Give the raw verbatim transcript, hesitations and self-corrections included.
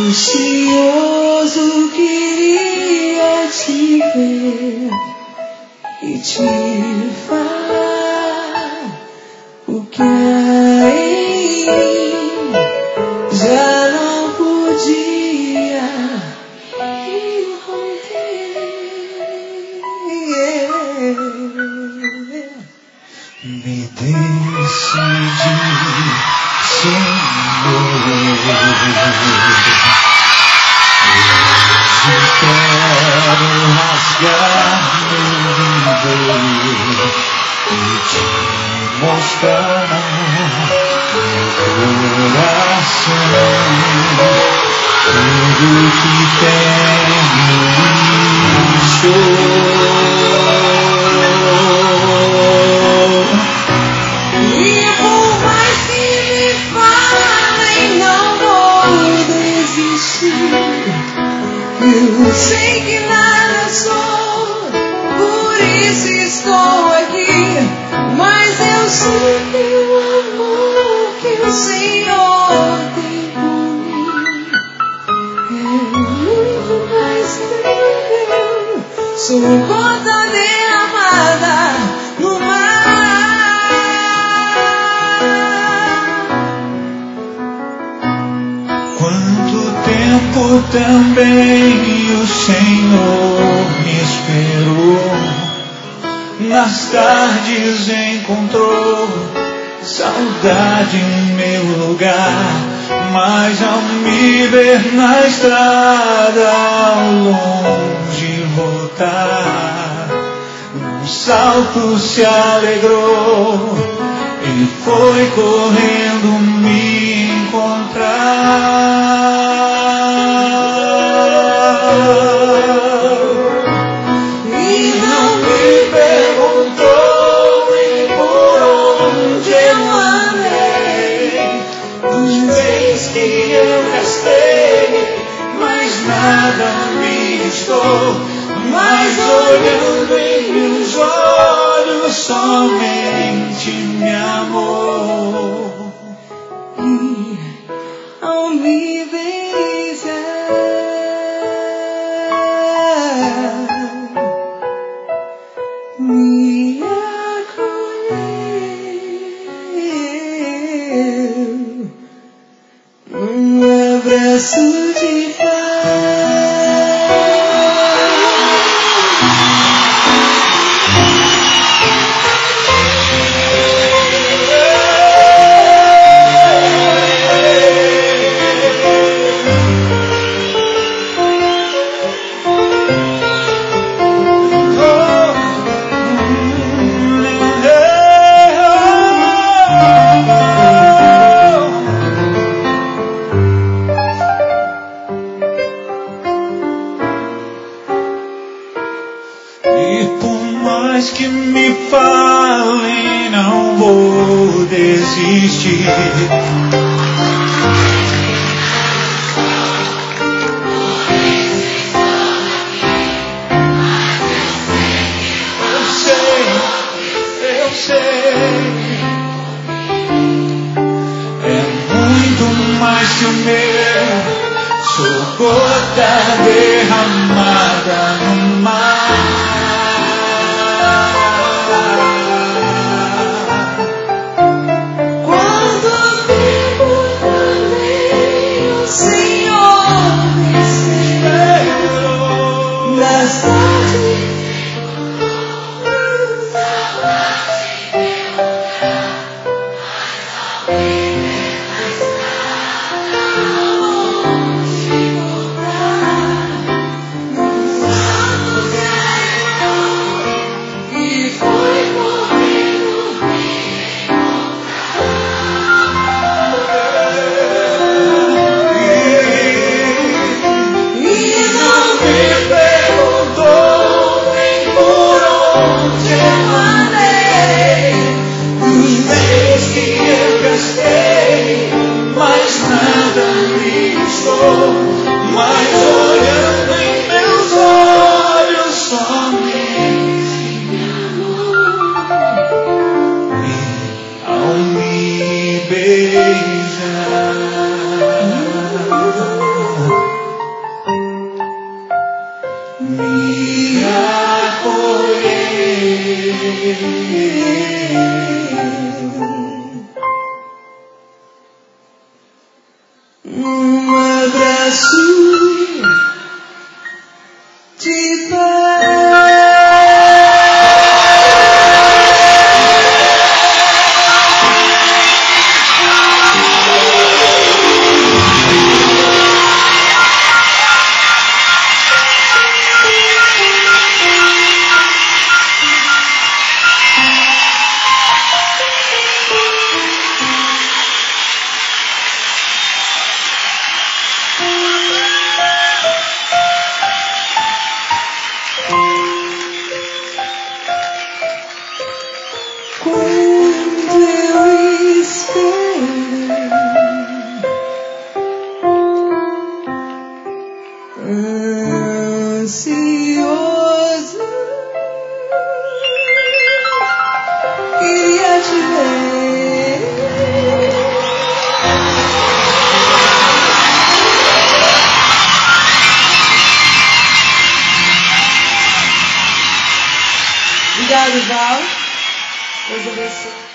Ansioso queria te ver e te falar o que há em mim. Já não podia encontrar. Me decidi, Senhor. Hoje quero rasgar meu viver e te mostrar meu coração, tudo que tenho e sou. E por mais que me falem, não vou desistir. Eu sei que nada sou, por isso estou aqui. Mas eu sei que o amor que o Senhor tem por mim é muito mais incrível. Sou gota derramada no mar. Quanto tempo também o Senhor me esperou, nas tardes encontrou saudade em meu lugar, mas ao me ver na estrada ao longe voltar, num salto se alegrou e foi correndo me encontrar. Mas olhando em meus olhos somente me amou. E ao me beijar me acolheu num abraço de paz. beijar. um abraço de paz. Quando eu espero ansioso, queria te ver. Obrigada, Val. Deus abençoe.